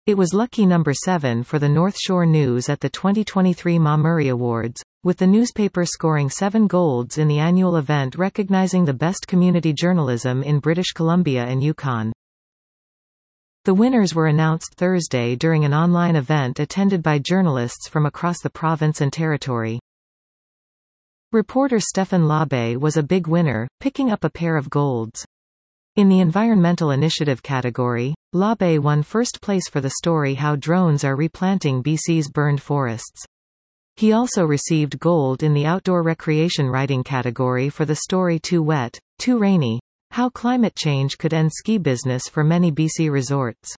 It was lucky number 7 for the North Shore News at the 2023 Ma Murray Awards, with the newspaper scoring 7 golds in the annual event recognizing the best community journalism in British Columbia and Yukon. The winners were announced Thursday during an online event attended by journalists from across the province and territory. Reporter Stefan Labe was a big winner, picking up a pair of golds. In the Environmental Initiative category, Labe won first place for the story How Drones Are Replanting BC's Burned Forests. He also received gold in the Outdoor Recreation Writing category for the story Too Wet, Too Rainy: How Climate Change Could End Ski Business for Many BC Resorts.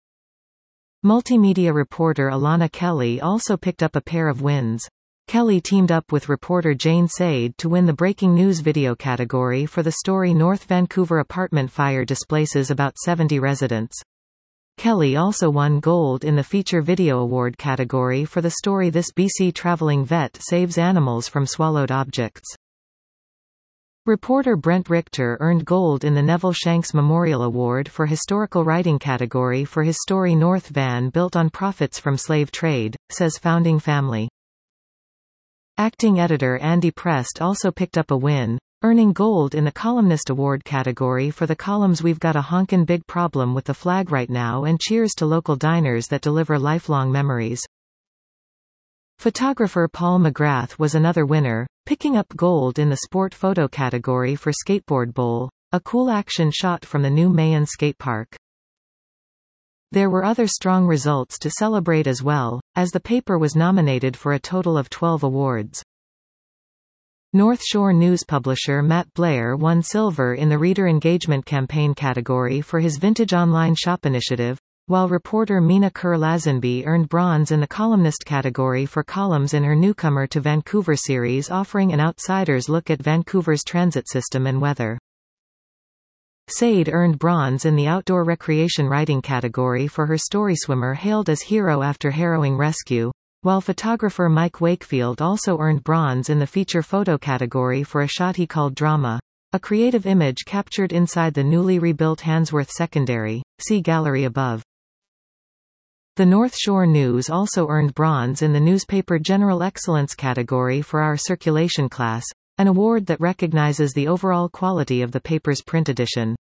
Multimedia reporter Alana Kelly also picked up a pair of wins. Kelly teamed up with reporter Jane Sade to win the Breaking News video category for the story North Vancouver Apartment Fire Displaces About 70 Residents. Kelly also won gold in the Feature Video Award category for the story This BC Travelling Vet Saves Animals from Swallowed Objects. Reporter Brent Richter earned gold in the Neville Shanks Memorial Award for Historical Writing category for his story North Van Built on Profits from Slave Trade, says Founding Family. Acting editor Andy Prest also picked up a win, earning gold in the Columnist Award category for the columns We've Got a Honkin' Big Problem with the Flag Right Now and Cheers to Local Diners That Deliver Lifelong Memories. Photographer Paul McGrath was another winner, picking up gold in the Sport Photo category for Skateboard Bowl, a cool action shot from the new Mayan skate park. There were other strong results to celebrate as well, as the paper was nominated for a total of 12 awards. North Shore News publisher Matt Blair won silver in the Reader Engagement Campaign category for his Vintage Online Shop initiative, while reporter Mina Kerr-Lazenby earned bronze in the Columnist category for columns in her Newcomer to Vancouver series offering an outsider's look at Vancouver's transit system and weather. Sade earned bronze in the Outdoor Recreation Writing category for her story Swimmer Hailed as Hero After Harrowing Rescue, while photographer Mike Wakefield also earned bronze in the Feature Photo category for a shot he called Drama, a creative image captured inside the newly rebuilt Handsworth Secondary. See gallery above. The North Shore News also earned bronze in the Newspaper General Excellence category for our circulation class, an award that recognizes the overall quality of the paper's print edition.